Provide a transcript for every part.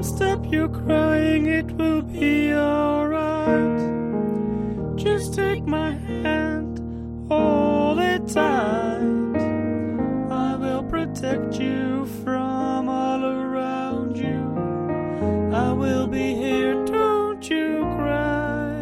stop you crying, it will be alright. Just take my hand, hold it tight. I will protect you from all around you. I will be here, don't you cry.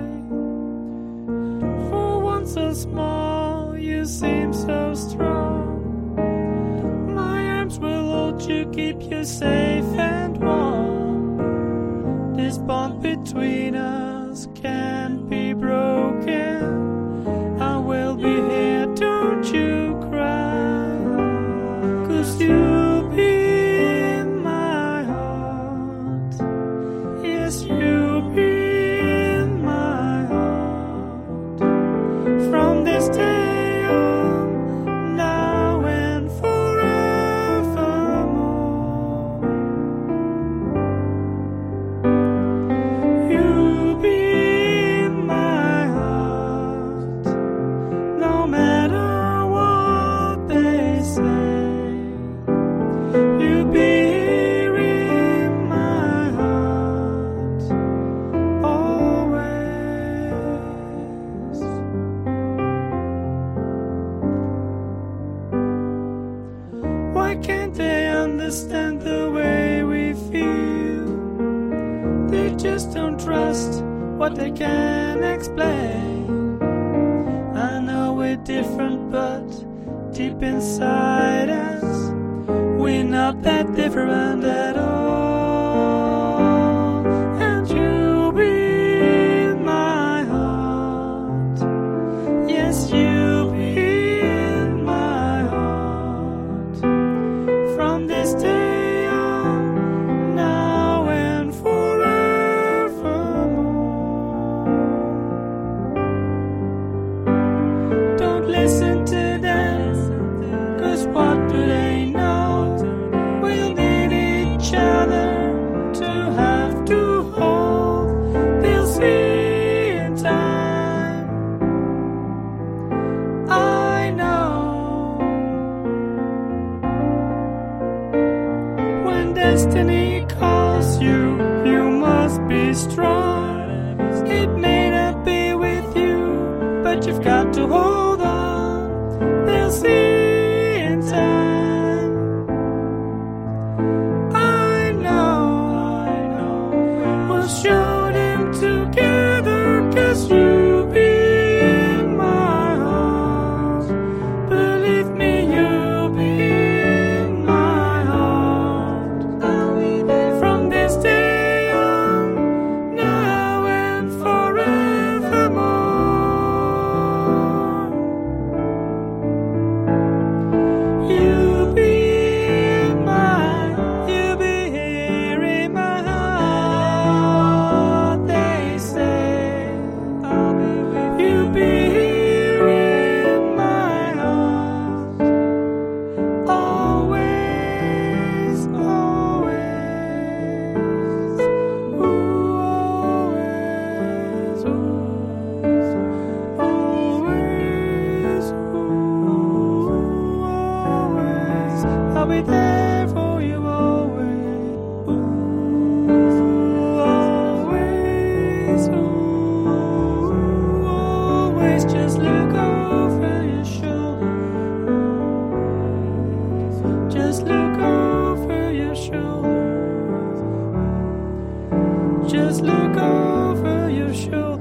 For one so small, you seem so strong. My arms will hold you, keep you safe and warm. This bond between us can't be broken. I will be here, don't you cry. 'Cause you'll be in my heart. Yes, you'll be in my heart. From this day on, now and forevermore. You'll be in my heart, no matter what they say. You'll be here in my heart, always. Why can't they understand the way we feel? They just don't trust what they can explain. I know we're different, but deep inside us, we're not that different at all. And you'll be in my heart. Yes, you'll be in my heart. From this day on, now and forevermore. Don't listen to them, 'cause what do they know? We'll need each other to have to hold. They'll see in time, I know. When destiny calls you, you must be strong. It may not be with you, but you've got to hold on. They'll see in time, I know. We'll show them together, 'cause you'll be in my heart. Believe me, you'll be in my heart. I'll be there from this day on, now and forevermore. You'll be in you'll be here in my heart. They say I'll be with you. You'll be here in my heart, always, always. Ooh, always, ooh, always, ooh, always. I'll be there for you always. Ooh, always, ooh, always. Just look over your shoulder. Just look over your shoulder. Just look over your shoulder.